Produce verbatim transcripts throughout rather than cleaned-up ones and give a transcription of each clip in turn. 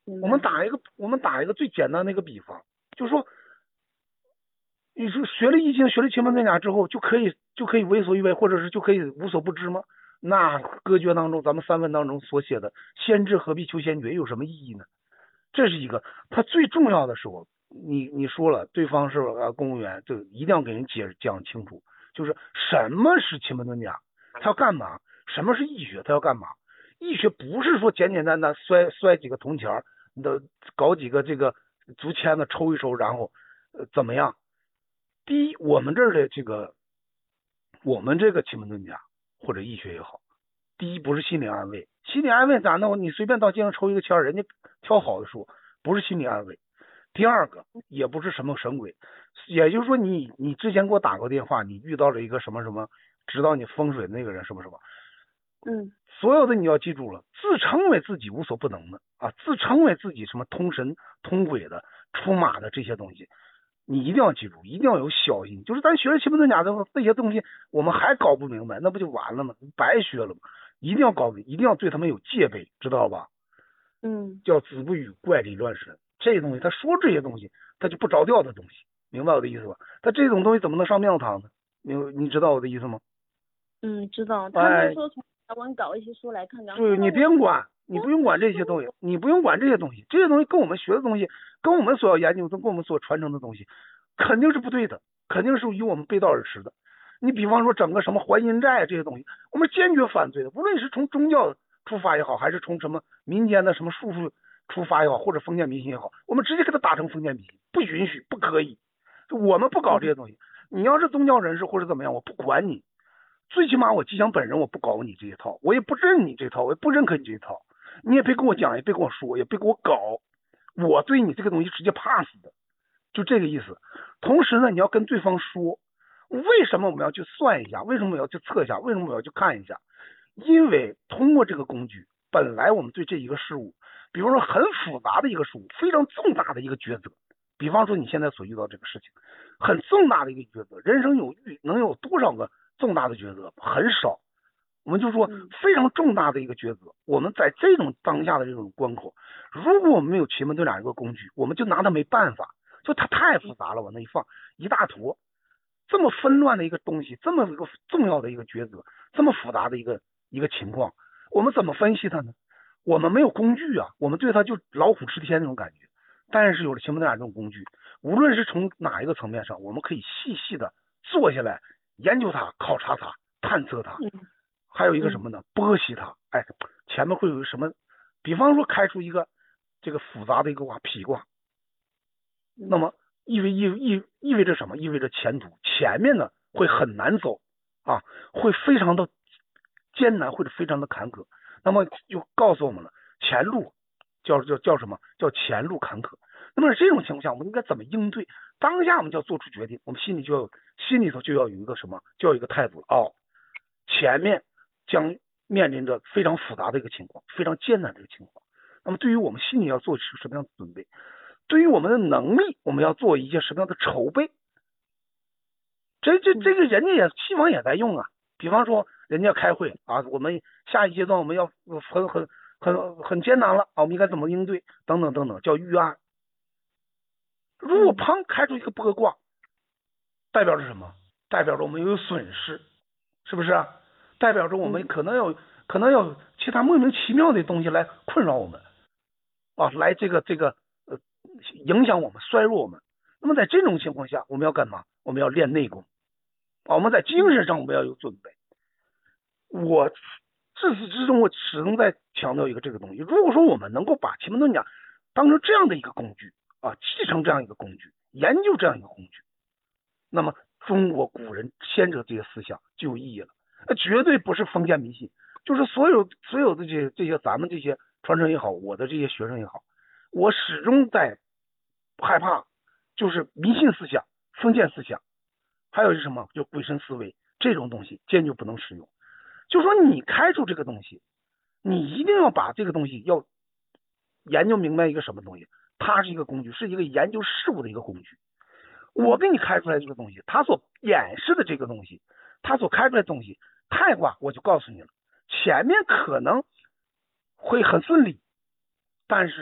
我们打一个我们打一个最简单的一个比方，就是说，你说学了易经，学了奇门遁甲之后，就可以就可以为所欲为，或者是就可以无所不知吗？那歌诀当中，咱们三问当中所写的“先知何必求先觉”有什么意义呢？这是一个，他最重要的时候，你你说了，对方是呃公务员，就一定要给人解讲清楚，就是什么是奇门遁甲，他要干嘛？什么是易学，他要干嘛？易学不是说简简单单摔摔几个铜钱，的搞几个这个竹签子抽一抽，然后呃怎么样？第一，我们这儿的这个我们这个奇门遁甲或者易学也好，第一不是心理安慰，心理安慰咋弄？你随便到街上抽一个签，人家挑好的说，不是心理安慰。第二个也不是什么神鬼，也就是说你你之前给我打过电话，你遇到了一个什么什么指导你风水的那个人，什么什么， 嗯， 所有的你要记住了，自称为自己无所不能的啊，自称为自己什么通神通鬼的出马的这些东西，你一定要记住，一定要有小心。就是咱学了奇门遁甲的这些东西，我们还搞不明白，那不就完了吗？白学了吗？一定要搞，一定要对他们有戒备，知道吧？ 嗯， 叫子不语怪力乱神，这些东西他说这些东西，他就不着调的东西，明白我的意思吧？他这种东西怎么能上庙堂呢？你你知道我的意思吗？ 嗯，知道。他们说从台湾搞一些书来看，然后对，你别管，你不用管这些东西，你不用管这些东西，这些东西跟我们学的东西，跟我们所要研究的，跟我们所传承的东西，肯定是不对的，肯定是与我们背道而驰的。你比方说整个什么还阴债这些东西，我们坚决反对的，无论是从宗教出发也好，还是从什么民间的什么术数出发也好，或者封建迷信也好，我们直接给它打成封建迷信，不允许，不可以，我们不搞这些东西。你要是宗教人士或者怎么样，我不管你。最起码我吉祥本人我不搞你这一套，我也不认你这套，我也不认可你这一套，你也别跟我讲，也别跟我说，也别跟我搞，我对你这个东西直接 pass 的，就这个意思。同时呢，你要跟对方说，为什么我们要去算一下，为什么我要去测一下，为什么我要去看一下？因为通过这个工具，本来我们对这一个事物，比方说很复杂的一个事物，非常重大的一个抉择，比方说你现在所遇到这个事情，很重大的一个抉择，人生有遇能有多少个重大的抉择？很少。我们就说非常重大的一个抉择，我们在这种当下的这种关口，如果我们没有奇门遁甲一个工具，我们就拿它没办法，就它太复杂了，往那一放一大坨，这么纷乱的一个东西，这么一个重要的一个抉择，这么复杂的一个一个情况，我们怎么分析它呢？我们没有工具啊，我们对它就老虎吃天那种感觉。但是有了奇门遁甲这种工具，无论是从哪一个层面上，我们可以细细的坐下来研究它、考察它、探测它。还有一个什么呢？剥析它。哎，前面会有什么？比方说开出一个这个复杂的一个卦痞卦，那么意味意意意味着什么？意味着前途，前面呢会很难走啊，会非常的艰难，或者非常的坎坷。那么就告诉我们了，前路叫叫叫什么？叫前路坎坷。那么这种情况下，我们应该怎么应对？当下我们就要做出决定，我们心里就要心里头就要有一个什么？就要有一个态度哦，前面将面临着非常复杂的一个情况，非常艰难的一个情况。那么对于我们心里要做什么样的准备？对于我们的能力，我们要做一些什么样的筹备？这这这个人家也西方也在用啊。比方说，人家开会啊，我们下一阶段我们要很很很很艰难了啊，我们应该怎么应对？等等等等，叫预案。如果砰开出一个剥卦，代表着什么？代表着我们有损失，是不是啊？代表着我们可能有可能有其他莫名其妙的东西来困扰我们啊，来这个这个呃影响我们、衰弱我们。那么在这种情况下，我们要干嘛？我们要练内功啊，我们在精神上我们要有准备。我自始至终我始终在强调一个这个东西。如果说我们能够把奇门遁甲当成这样的一个工具啊，继承这样一个工具，研究这样一个工具，那么中国古人先者这些思想就有意义了。绝对不是封建迷信，就是所有所有的这些这些咱们这些传承也好，我的这些学生也好，我始终在害怕，就是迷信思想、封建思想，还有是什么？就鬼神思维这种东西坚决不能使用。就说你开出这个东西，你一定要把这个东西要研究明白一个什么东西，它是一个工具，是一个研究事物的一个工具。我给你开出来这个东西，它所演示的这个东西，它所开出来的东西，太卦我就告诉你了，前面可能会很顺利，但是啊，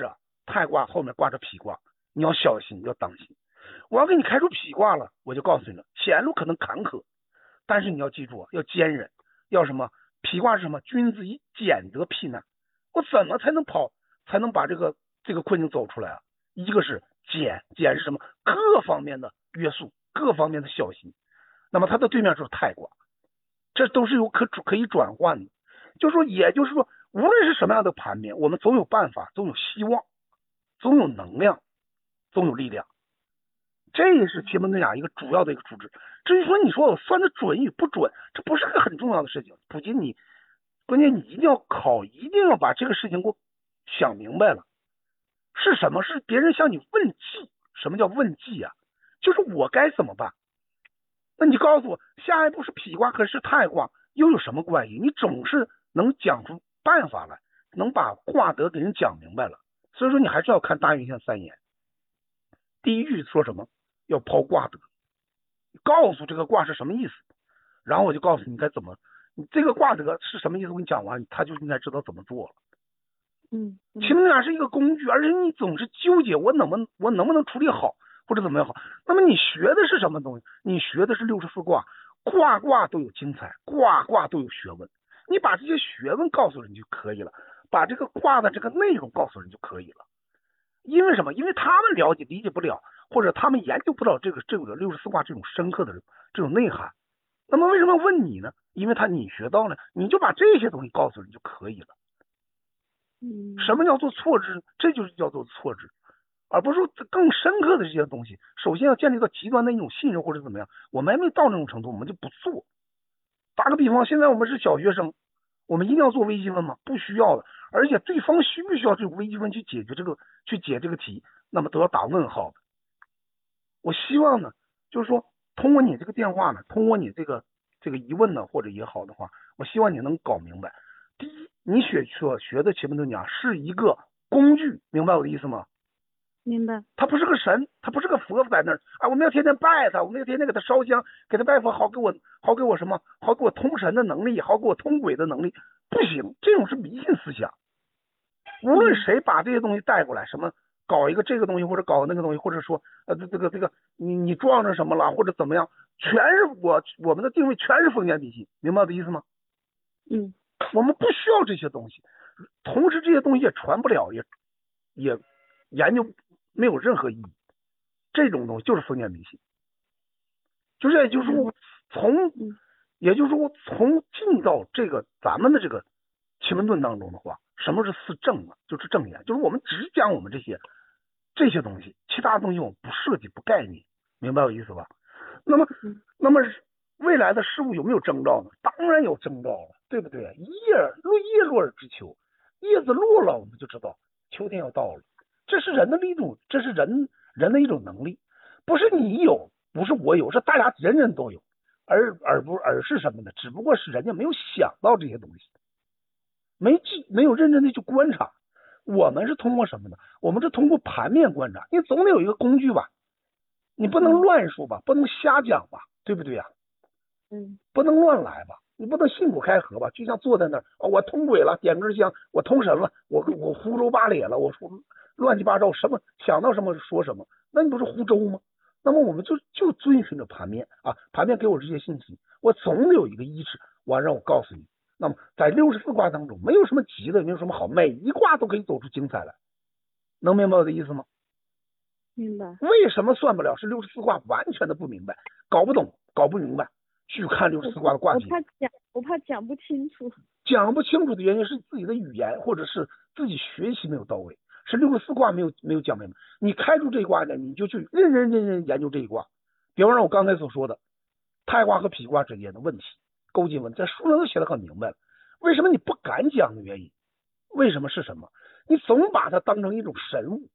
太卦后面挂着否卦，你要小心，要当心。我要给你开出否卦了，我就告诉你了，前路可能坎坷，但是你要记住，要坚韧，要什么？否卦是什么？君子以俭得避难。我怎么才能跑，才能把这个这个困境走出来啊？一个是俭，俭是什么？各方面的约束，各方面的小心。那么它的对面就是太卦，这都是有可可以转换的。就是说，也就是说，无论是什么样的盘面，我们总有办法，总有希望，总有能量，总有力量。这也是奇门遁甲一个主要的一个主旨。至于说你说我算的准与不准，这不是个很重要的事情。不仅你，关键你一定要考，一定要把这个事情给我想明白了。是什么？是别人向你问计。什么叫问计啊？就是我该怎么办？那你告诉我，下一步是否卦可是太卦，又有什么关系？你总是能讲出办法来，能把卦德给人讲明白了。所以说你还是要看大运象三言。第一句说什么？要抛卦德，告诉这个卦是什么意思，然后我就告诉你该怎么，你这个卦德是什么意思，我给你讲完，他就应该知道怎么做了。 嗯， 奇门遁甲是一个工具，而且你总是纠结我能不能我能不能处理好，或者怎么样好。那么你学的是什么东西？你学的是六十四卦，卦卦都有精彩，卦卦都有学问。你把这些学问告诉人就可以了，把这个卦的这个内容告诉人就可以了。因为什么？因为他们了解理解不了，或者他们研究不到这个这个六十四卦这种深刻的这种内涵。那么为什么问你呢？因为他你学到了，你就把这些东西告诉人就可以了。 嗯， 什么叫做错知？这就是叫做错知，而不是说更深刻的这些东西。首先要建立到极端的一种信任或者怎么样，我们还没到那种程度，我们就不做。打个比方，现在我们是小学生，我们一定要做微积分吗？不需要的。而且对方需不需要这个微积分去解决这个去解这个题，那么都要打问号的。我希望呢，就是说通过你这个电话呢，通过你这个这个疑问呢，或者也好的话，我希望你能搞明白。第一，你学所学的奇门遁甲是一个工具，明白我的意思吗？ 明白。 他不是个神，他不是个佛在那儿啊！我们要天天拜他，我们要天天给他烧香，给他拜佛，好给我好给我什么，好给我通神的能力，好给我通鬼的能力。不行，这种是迷信思想。无论谁把这些东西带过来，什么搞一个这个东西，或者搞那个东西，或者说呃这个这个你你撞着什么了，或者怎么样，全是我我们的定位全是封建迷信，明白我的意思吗？ 嗯， 我们不需要这些东西，同时这些东西也传不了，也也研究没有任何意义。这种东西就是封建迷信，就是也就是说从也就是说从进到这个咱们的这个奇门遁当中的话，什么是四正啊？就是正言，就是我们只讲我们这些这些东西，其他东西我们不涉及不概念，明白我意思吧？那么那么未来的事物有没有征兆呢？当然有征兆了，对不对？叶落叶落而知秋，叶子落了我们就知道秋天要到了。这是人的力度，这是人人的一种能力，不是你有，不是我有，是大家人人都有，而而不而是什么呢？只不过是人家没有想到这些东西，没没有认真的去观察。我们是通过什么呢？我们是通过盘面观察，你总得有一个工具吧，你不能乱说吧，不能瞎讲吧，对不对呀？ 嗯， 不能乱来吧，你不能信口开河吧？就像坐在那儿，哦，我通鬼了，点根香，我通神了，我我胡诌八咧了，我说乱七八糟，什么想到什么说什么，那你不是胡诌吗？那么我们就就遵循着盘面啊，盘面给我这些信息，我总得有一个依止，我让我告诉你。那么在六十四卦当中，没有什么急的，没有什么好，每一卦都可以走出精彩来，能明白我的意思吗？ 明白。 为什么算不了？是六十四卦完全的不明白，搞不懂，搞不明白。去看六十四卦的卦体， 我怕讲，我怕讲不清楚。 讲不清楚的原因是自己的语言或者是自己学习没有到位，是六十四卦没有没有讲明白。你开出这一卦呢，你就去认认真真研究这一卦。比方说我刚才所说的太卦和否卦之间的问题，勾进问，在书上都写得很明白了。为什么你不敢讲的原因？为什么是什么？你总把它当成一种神物，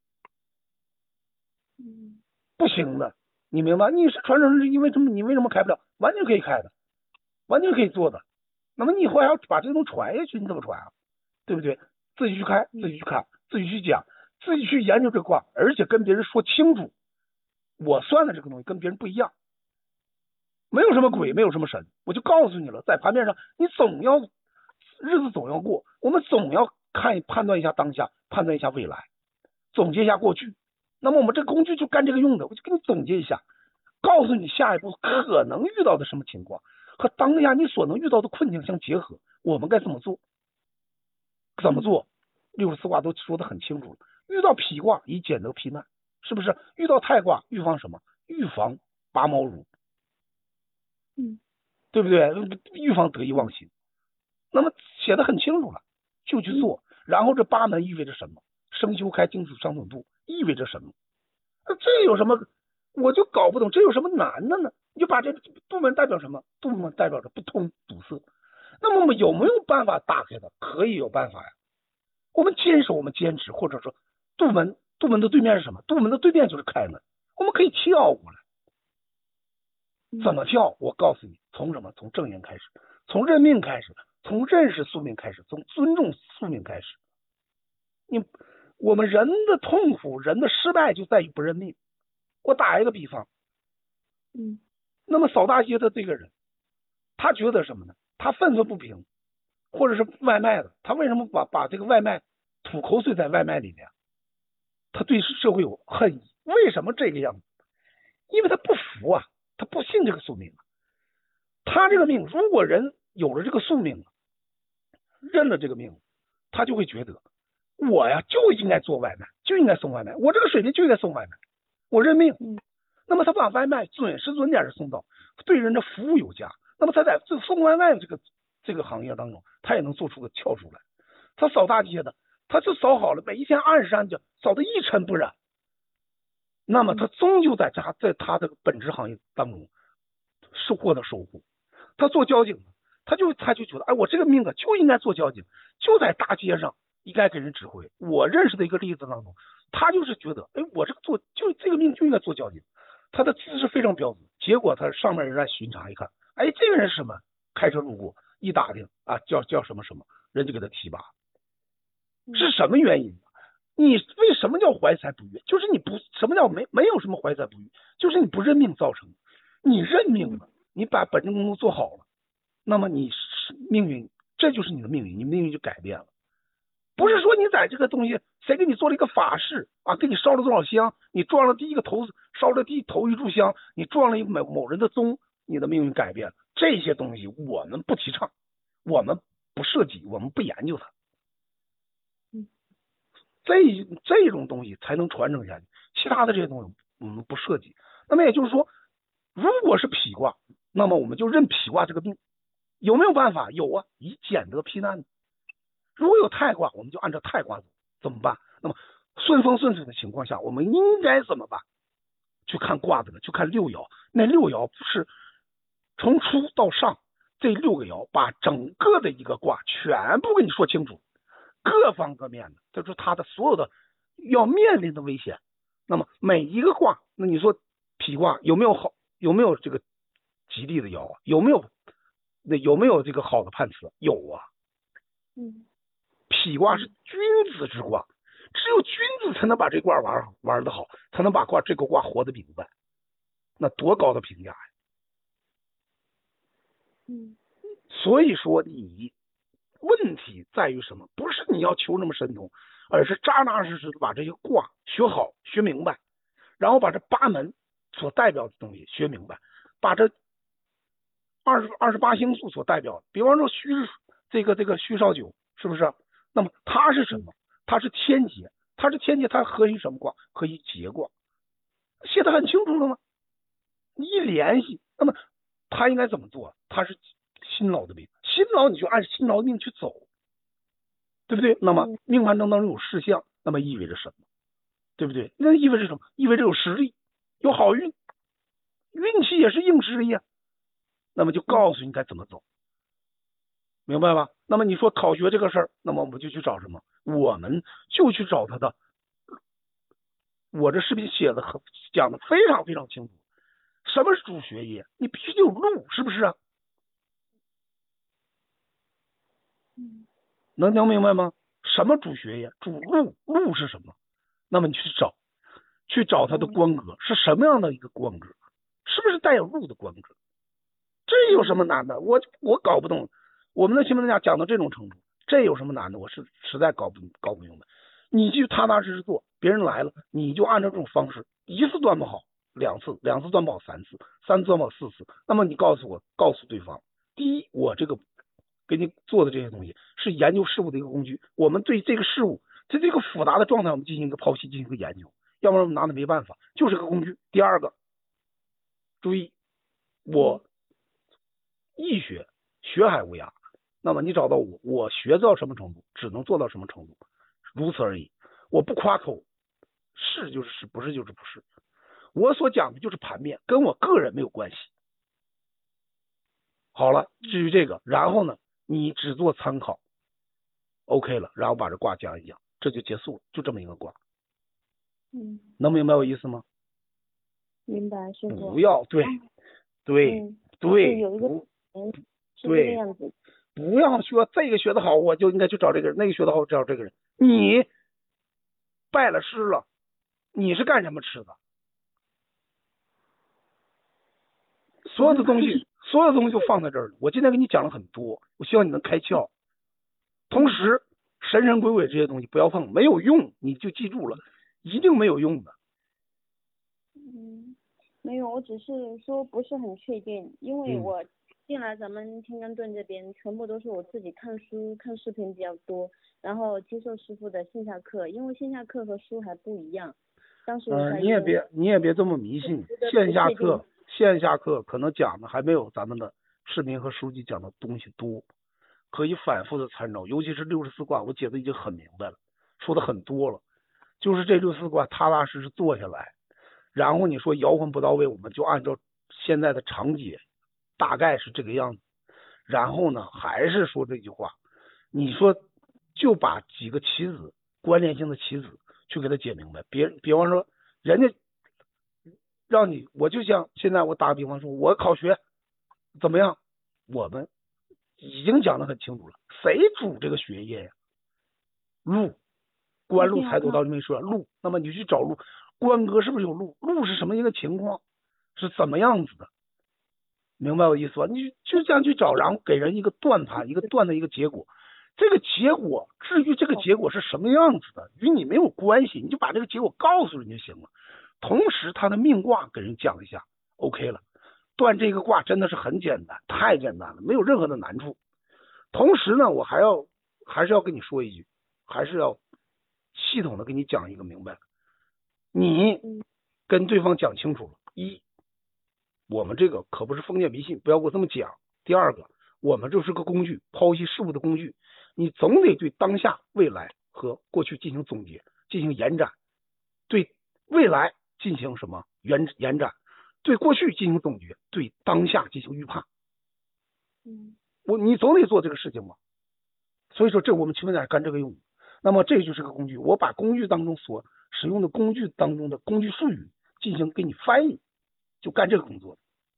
嗯， 不行的。你明白？你是传承是因为什么？你为什么开不了？完全可以开的，完全可以做的。那么你以后还要把这个东西传下去，你怎么传啊？对不对？自己去开，自己去看，自己去讲，自己去研究这个卦，而且跟别人说清楚，我算的这个东西跟别人不一样，没有什么鬼，没有什么神，我就告诉你了，在盘面上，你总要日子总要过，我们总要看判断一下当下，判断一下未来。 总结一下过去。那么我们这个工具就干这个用的，我就给你总结一下，告诉你下一步可能遇到的什么情况和当下你所能遇到的困境相结合，我们该怎么做？怎么做？六十四卦都说得很清楚了。遇到否卦以减得避难，是不是？遇到太卦预防什么？预防拔毛乳， 嗯， 对不对？预防得意忘形。那么写得很清楚了，就去做。然后这八门意味着什么？生修开精子伤损度意味着什么？这有什么？我就搞不懂，这有什么难的呢？你就把这度门代表什么？度门代表着不通堵塞。那么我们有没有办法打开的？可以有办法呀。我们坚守，我们坚持，或者说度门，度门的对面是什么？度门的对面就是开门，我们可以跳过来。怎么跳？我告诉你，从什么？从正言开始，从认命开始，从认识宿命开始，从尊重宿命开始。你我们人的痛苦，人的失败就在于不认命。我打一个比方， 嗯， 那么扫大街的这个人，他觉得什么呢？他愤愤不平，或者是外卖的，他为什么把把这个外卖吐口水在外卖里面？他对社会有恨意，为什么这个样子？因为他不服啊，他不信这个宿命。他这个命，如果人有了这个宿命，认了这个命，他就会觉得我呀就应该做外卖，就应该送外卖，我这个水平就应该送外卖，我认命。那么他把外卖准时准点的送到，对人的服务有加。那么他在送外卖这个这个行业当中，他也能做出个跳出来。他扫大街的，他就扫好了，每一天二十三角，扫得一尘不染。那么他终究在他在他的本职行业当中是获得收获。他做交警，他就他就觉得，哎，我这个命啊就应该做交警，就在大街上应该给人指挥。我认识的一个例子当中，他就是觉得，哎，我这个做就这个命就应该做交警，他的姿势非常标准。结果他上面人来巡查一看，哎，这个人是什么？开车路过一打听啊，叫叫什么什么，人就给他提拔。是什么原因？你为什么叫怀才不遇？就是你不什么叫没没有什么怀才不遇，就是你不认命造成的。你认命了，你把本职工作做好了，那么你命运，这就是你的命运，你命运就改变了。不是说你在这个东西谁给你做了一个法事啊，给你烧了多少香，你撞了第一个头，烧了第一头一炷香，你撞了一个某某人的宗，你的命运改变了。这些东西我们不提倡，我们不涉及，我们不研究它。这这种东西才能传承下去，其他的这些东西我们不涉及。那么也就是说，如果是否卦，那么我们就认否卦这个命。有没有办法？有啊，以减得避难。如果有太卦，我们就按照太卦走，怎么办？那么顺风顺水的情况下，我们应该怎么办？去看卦的呢？去看六爻。那六爻是从初到上这六个爻，把整个的一个卦全部给你说清楚。各方各面的，就是他的所有的要面临的危险。那么每一个卦，那你说否卦有没有好，有没有这个吉利的爻啊？有没有那有没有这个好的判词？有啊。 嗯， 否卦是君子之卦，只有君子才能把这卦玩玩得好，才能把卦这个卦活得明白。那多高的评价呀！ 嗯， 所以说你。问题在于什么？不是你要求那么神通，而是扎扎实实的把这些卦学好学明白，然后把这八门所代表的东西学明白，把这二十二十八星宿所代表的，比方说虚这个这个虚少九，是不是？那么它是什么？它是天劫，它是天劫，它合于什么卦？合于劫卦，写得很清楚了吗？你一联系，那么他应该怎么做？他是辛劳的命，辛劳你就按辛劳的命去走，对不对？那么命盘中当中有事项，那么意味着什么？对不对？那意味着什么？意味着有实力，有好运，运气也是硬实力啊。那么就告诉你该怎么走，明白吧？那么你说考学这个事儿，那么我们就去找什么？我们就去找他的。我这视频写的很讲的非常非常清楚，什么是主学业？你必须有路，是不是啊？能能明白吗？什么主学业？主路，路是什么？那么你去找，去找它的官格是什么样的一个官格？是不是带有路的官格？这有什么难的？我我搞不懂。我们的新闻家讲到这种程度，这有什么难的？我是实在搞不搞不明白。 你就踏踏实实做，别人来了你就按照这种方式，一次断不好，两次，两次断不好三次，三次断不好四次，那么你告诉我，告诉对方，第一，我这个给你做的这些东西是研究事物的一个工具，我们对这个事物在这个复杂的状态我们进行一个剖析，进行一个研究，要不然我们拿的没办法，就是个工具。第二个，注意，我易学学海无涯，那么你找到我，我学到什么程度只能做到什么程度，如此而已。我不夸口，是就是是，不是就是不是，我所讲的就是盘面，跟我个人没有关系。好了，至于这个，然后呢你只做参考 OK 了，然后把这卦讲一讲，这就结束了，就这么一个卦。 嗯， 能明白我意思吗？ 明白，师傅。 不要，对对、 嗯、 对， 有一个嗯， 是这个样子。 不要说这个学得好我就应该去找这个人，那个学得好我找这个人。你拜了师了，你是干什么吃的？所有的东西，所有的东西就放在这儿了。我今天给你讲了很多，我希望你能开窍。同时，神神鬼鬼这些东西不要碰，没有用，你就记住了，一定没有用的。 嗯，没有，我只是说不是很确定，因为我进来咱们天干盾这边，全部都是我自己看书、看视频比较多，然后接受师傅的线下课，因为线下课和书还不一样。当时嗯、呃，你也别你也别这么迷信，线下课线下课可能讲的还没有咱们的视频和书籍讲的东西多，可以反复的参照，尤其是六十四卦，我解的已经很明白了，说的很多了，就是这六十四卦踏踏实实做下来，然后你说摇魂不到位，我们就按照现在的常解，大概是这个样子。然后呢，还是说这句话，你说就把几个棋子关联性的棋子去给他解明白。别比方说，人家让你，我就像现在我打个比方说，我考学怎么样？我们已经讲得很清楚了，谁主这个学业呀？禄，官禄财帛到没说禄，那么你去找禄，官哥是不是有禄？禄是什么一个情况？是怎么样子的？明白我意思吧？你就这样去找，然后给人一个断盘，一个断的一个结果。这个结果，至于这个结果是什么样子的，与你没有关系，你就把这个结果告诉人就行了。同时，他的命卦给人讲一下 ，OK 了。断这个卦真的是很简单，太简单了，没有任何的难处。同时呢，我还要还是要跟你说一句，还是要系统的给你讲一个明白。你跟对方讲清楚了，一，我们这个可不是封建迷信，不要给我这么讲。第二个，我们就是个工具，剖析事物的工具，你总得对当下、未来和过去进行总结，进行延展，对未来进行什么延延展，对过去进行总结，对当下进行预判。 嗯， 我你总得做这个事情嘛。所以说，这我们勤奋点干这个用。那么这就是个工具，我把工具当中所使用的工具当中的工具术语进行给你翻译，就干这个工作。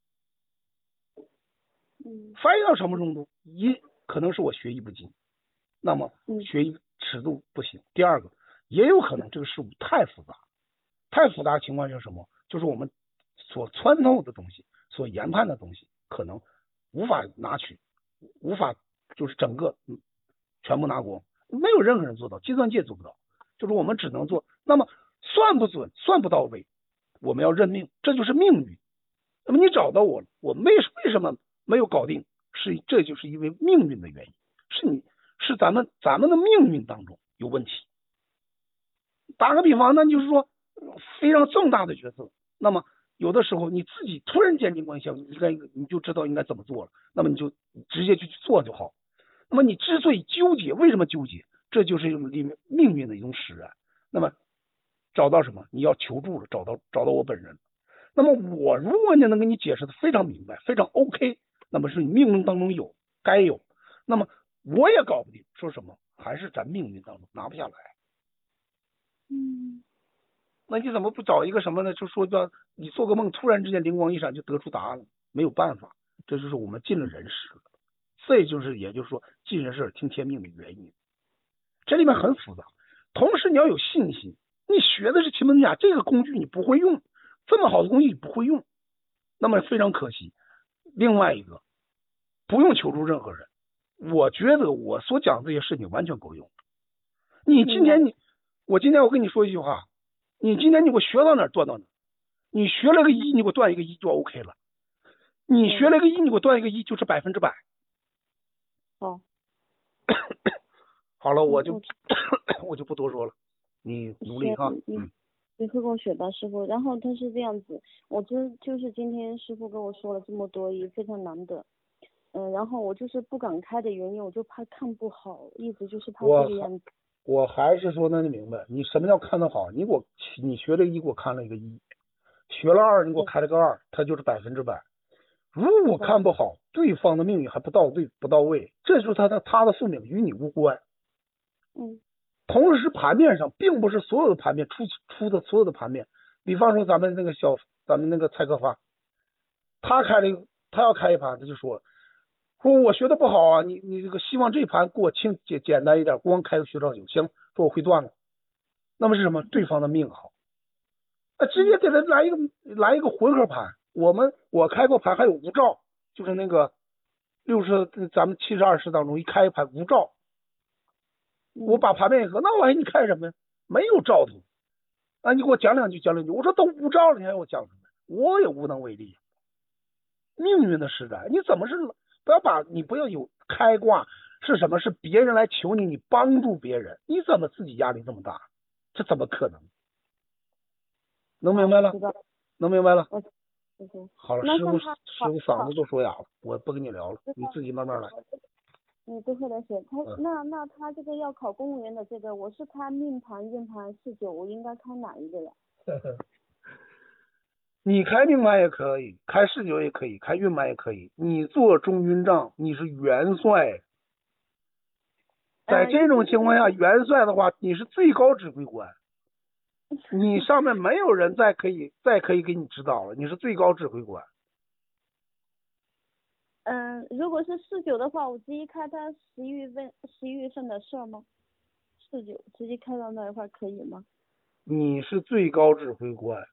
嗯， 翻译到什么程度？一，可能是我学艺不精，那么学艺尺度不行。第二个，也有可能这个事物太复杂，太复杂的情况是什么？就是我们所穿透的东西，所研判的东西，可能无法拿取，无法就是整个全部拿光，没有任何人做到，计算界做不到，就是我们只能做。那么算不准，算不到位，我们要认命，这就是命运。那么你找到我了，我为为什么没有搞定？是这就是因为命运的原因，是你是咱们咱们的命运当中有问题。打个比方，那就是说非常重大的决策，那么有的时候你自己突然间灵光一现，你应该你就知道应该怎么做了，那么你就直接去做就好。那么你之所以纠结，为什么纠结？这就是一种命运的一种使然。那么找到什么？你要求助了，找到找到我本人。那么我如果你能给你解释的非常明白，非常 OK， 那么是你命运当中有该有。那么我也搞不定，说什么还是咱命运当中拿不下来。 嗯， 那你怎么不找一个什么呢？就说叫你做个梦，突然之间灵光一闪就得出答案了，没有办法，这就是我们尽了人事了。这就是也就是说尽人事听天命的原因。这里面很复杂，同时你要有信心。你学的是奇门遁甲这个工具，你不会用，这么好的工具你不会用，那么非常可惜。另外一个，不用求助任何人，我觉得我所讲的这些事情完全够用。你今天你我今天我跟你说一句话，你今天你给我学到哪儿断到哪儿，你学了个一，你给我断一个一就 OK 了。你学了个一，你给我断一个一，就是百分之百。 好， 好了，我就我就不多说了，你努力哈。 嗯，你会跟我学吧，师傅。然后他是这样子，我真就是今天师傅跟我说了这么多，也非常难得。嗯，然后我就是不敢开的原因，我就怕看不好，一直就是怕这个样子。 我还是说，那你明白，你什么叫看得好？你给我，你学了一，给我看了一个一，学了二，你给我开了个二，它就是百分之百。如果看不好，对方的命运还不到位不到位，这就是他的他的宿命，与你无关。 嗯。 同时盘面上并不是所有的盘面出出的所有的盘面，比方说咱们那个小咱们那个蔡克发，他开了一个他要开一盘，他就说说我学的不好啊，你你这个希望这盘给我轻简简单一点，光开个学照就行，说我会断了。那么是什么？对方的命好，那直接给他来一个来一个混合盘。我们我开过盘，还有无照，就是那个六十咱们七十二式当中一开一盘无照，我把盘面一合，那玩意你看什么呀？没有照图啊！你给我讲两句讲两句，我说都无照了，你还让我讲什么？我也无能为力。命运的施展，你怎么是不要把你不要有开挂是什么？是别人来求你，你帮助别人，你怎么自己压力这么大？这怎么可能？能明白了？能明白了？好了，师傅师傅嗓子都说哑了，我不跟你聊了，你自己慢慢来。 你最后的写他、嗯、那那他这个要考公务员的这个，我是开命盘运盘四九，我应该开哪一个呀？ 你开命盘也可以，开四九也可以，开运盘也可以。你做中军帐，你是元帅，在这种情况下，元帅的话，你是最高指挥官。你上面没有人再可以再可以给你指导了，你是最高指挥官。 嗯，如果是四九的话，我直接开他十一月份十一月份的事吗？四九直接开到那一块可以吗？ 你是最高指挥官。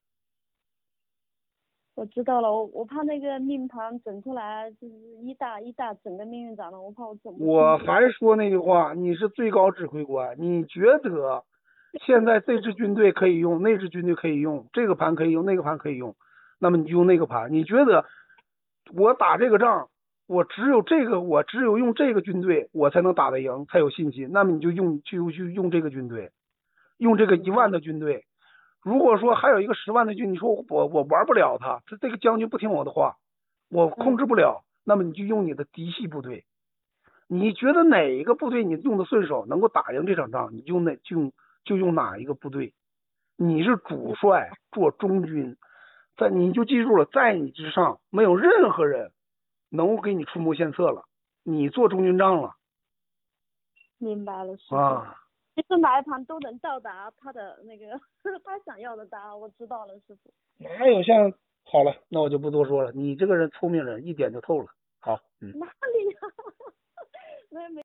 我知道了，我我怕那个命盘整出来就是一大一大整个命运掌了，我怕我整不。 我还说那句话，你是最高指挥官，你觉得现在这支军队可以用，那支军队可以用，这个盘可以用，那个盘可以用，那么你就用那个盘。你觉得我打这个仗，我只有这个，我只有用这个军队，我才能打得赢，才有信心。那么你就用就去用这个军队，用这个一万的军队。如果说还有一个十万的军，你说我我玩不了他，这这个将军不听我的话，我控制不了，那么你就用你的嫡系部队。你觉得哪一个部队你用的顺手，能够打赢这场仗，你就那就就用哪一个部队。你是主帅，做中军，在你就记住了，在你之上没有任何人能够给你出谋献策了，你做中军帐了。 明白了，师傅。 啊， 其实哪一盘都能到达他的那个他想要的答案，我知道了，师傅。 哪有像好了，那我就不多说了。你这个人聪明人，一点就透了。好，嗯。 哪里呀、啊？